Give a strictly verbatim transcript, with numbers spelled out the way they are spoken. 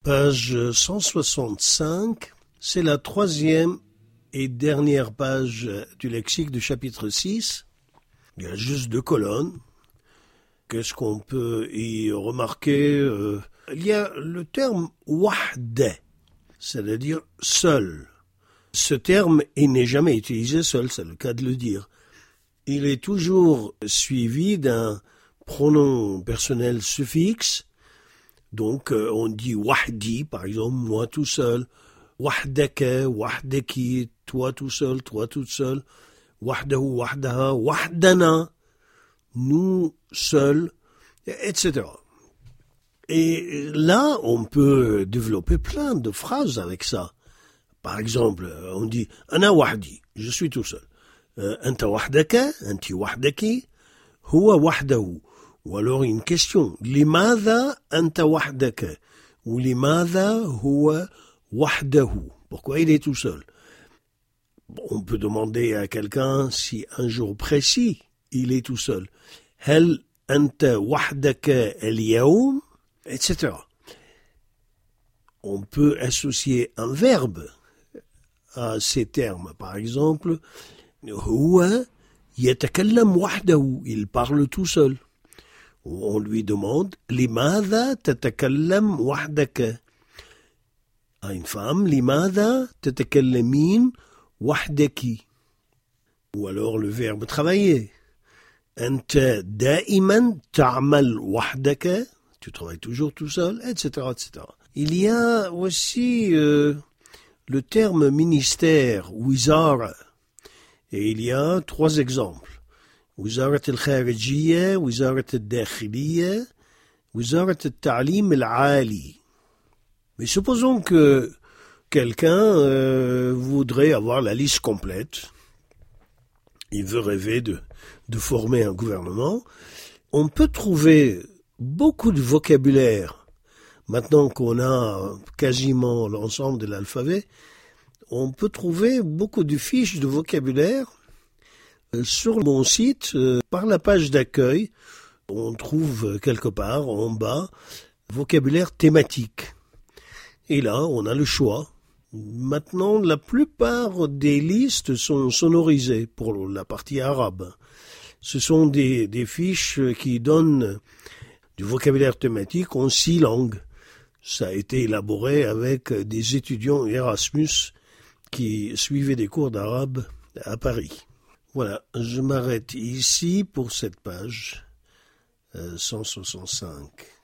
Page cent soixante-cinq, c'est la troisième et dernière page du lexique du chapitre six. Il y a juste deux colonnes. Qu'est-ce qu'on peut y remarquer? euh, Il y a le terme « wahda », c'est-à-dire « seul ». Ce terme, il n'est jamais utilisé seul, c'est le cas de le dire. Il est toujours suivi d'un pronom personnel suffixe. Donc, euh, on dit « wahdi », par exemple, « moi tout seul »,« wahdaka »,« wahdaki », « toi tout seul »,« toi toute seule »,« wahdahu »,« wahdaha »,« wahdana », « nous seuls », et cetera. Et là, on peut développer plein de phrases avec ça. Par exemple, on dit « ana wahdi », je suis tout seul. « anta wahdaka »,« anti wahdaki »,« huwa wahdahu ». Ou alors une question « limadha anta wahdaka » ou « limadha huwa wahdahu ». Pourquoi il est tout seul? On peut demander à quelqu'un si un jour précis, il est tout seul. « hal anta wahdaka al-yawm » et cetera. On peut associer un verbe à ces termes. Par exemple, « huwa yatakallam wahdahu » il parle tout seul. On lui demande « limadha tatakallam wahdaka » à une femme « limadha tatakallamin wahdaki » ou alors le verbe travailler « anta da'iman ta'mal wahdaka » tu travailles toujours tout seul, et cetera, et cetera. Il y a aussi euh, le terme ministère, wizara, et il y a trois exemples. وزارة الخارجية, وزارة الداخلية, وزارة التعليم العالي. Mais supposons que quelqu'un euh, voudrait avoir la liste complète. Il veut rêver de, de former un gouvernement. On peut trouver beaucoup de vocabulaire. Maintenant qu'on a quasiment l'ensemble de l'alphabet, on peut trouver beaucoup de fiches de vocabulaire. Sur mon site, euh, par la page d'accueil, on trouve quelque part en bas vocabulaire thématique. Et là, on a le choix. Maintenant, la plupart des listes sont sonorisées pour la partie arabe. Ce sont des, des fiches qui donnent du vocabulaire thématique en six langues. Ça a été élaboré avec des étudiants Erasmus qui suivaient des cours d'arabe à Paris. Voilà, je m'arrête ici pour cette page euh, cent soixante-cinq.